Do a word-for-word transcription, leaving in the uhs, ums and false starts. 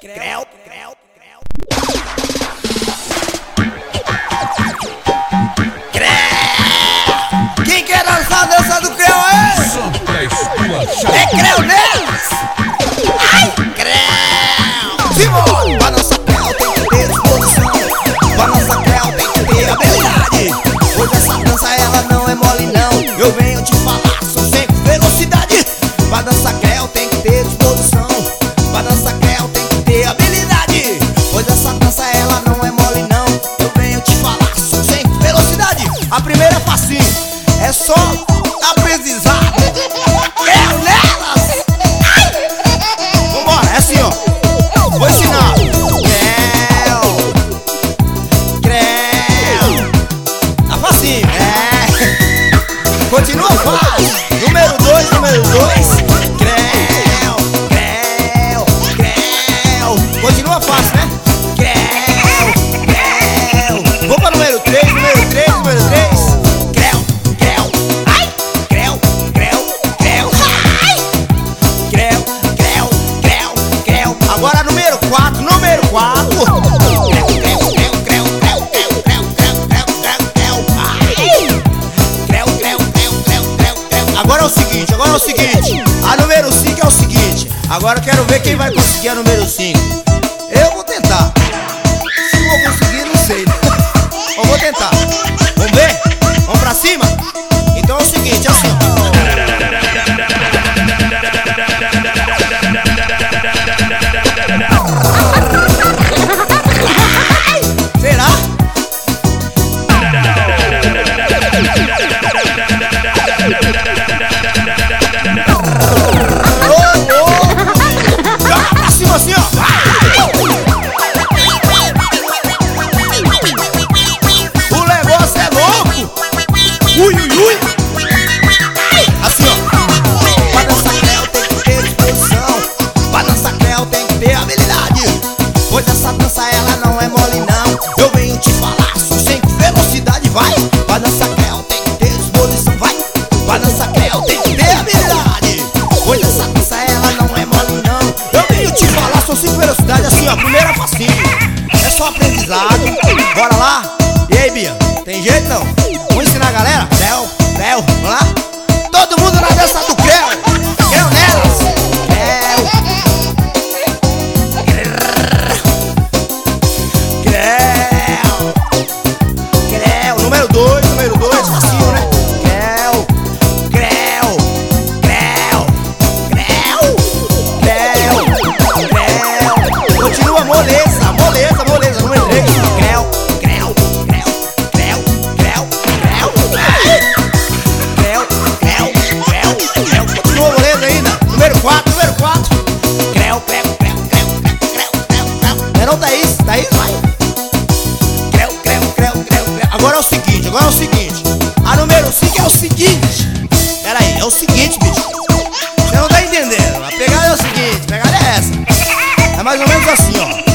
creu, creu, creu. Creu! Quem quer dançar a dança do creu aí? É creu neles! Ai, creu! Simbora! Pra dançar creu tem que ter disposição. Pra dançar creu tem que ter habilidade. Pois essa dança ela não é mole não. Eu venho te falar, são sempre velocidade. Pra dançar creu tem que ter disposição. Pra dançar creu tem que ter habilidade. Pois essa dança ela não é mole não. Eu venho te falar, são sempre velocidade. A primeira é facinho, é só aprendizado. Creu nelas! Vambora, é assim ó. Vou ensinar. Creu, creu. Tá facinho, é. Continua fácil. Número dois, número dois. Creu, creu, creu. Continua fácil, né? Creu, creu. Vou pra número três, número três, número três. Creu, creu. Ai, creu, creu, creu. Ai, creu, creu, creu, creu. Agora número quatro, número quatro. Creu, creu, creu, creu, creu, creu, creu, creu, creu, creu. Ai, creu, creu, creu, creu, creu, creu. Agora é o seguinte, agora é o seguinte. A número cinco é o seguinte. Agora eu quero ver quem vai conseguir a número cinco. Eu vou tentar. Se eu vou conseguir, não sei. Eu vou tentar. Vamos ver? Vamos pra cima? Então é o seguinte, é assim ó. Será? Oh, oh. Joga pra cima assim ó. O negócio é louco. Ui, ui, ui. Assim ó. Pra dançar creu tem que ter disposição. Pra dançar creu tem que ter habilidade. Pois essa dança ela não é mole não. Eu venho te falar, só sempre velocidade, vai. Pra dançar creu tem que ter disposição, vai. Pra dançar creu tem que ter habilidade. Pois essa dança ela não é mole não. Eu venho te falar, só sempre velocidade, assim ó. Primeira facinho, é só aprendizado. Bora lá? E aí, Bia? Tem jeito não? Vamos ensinar a galera? Creu, creu, vamos lá? Todo mundo na dança do creu. Creu nelas. Creu. Creu. Creu. Número dois, número dois, facinho, né? Creu. Creu. Creu. Creu. Creu. Creu. Continua moleza, moleza, moleza. Número três. Creu. Creu. Creu. Creu. Creu. Creu. Creu. Creu. Creu. Creu. Continua moleza ainda. Número quatro, número quatro. Creu. Creu. Creu. Creu. Creu. Creu. Creu. Creu. Não é não, Thaís? Thaís, vai. Creu, creu, creu, creu, creu. Agora é o seguinte, agora é o seguinte. A número cinco é o seguinte. Pera aí, é o seguinte, bicho. Você não tá entendendo. A pegada é o seguinte, a pegada é essa. É mais ou menos assim, ó.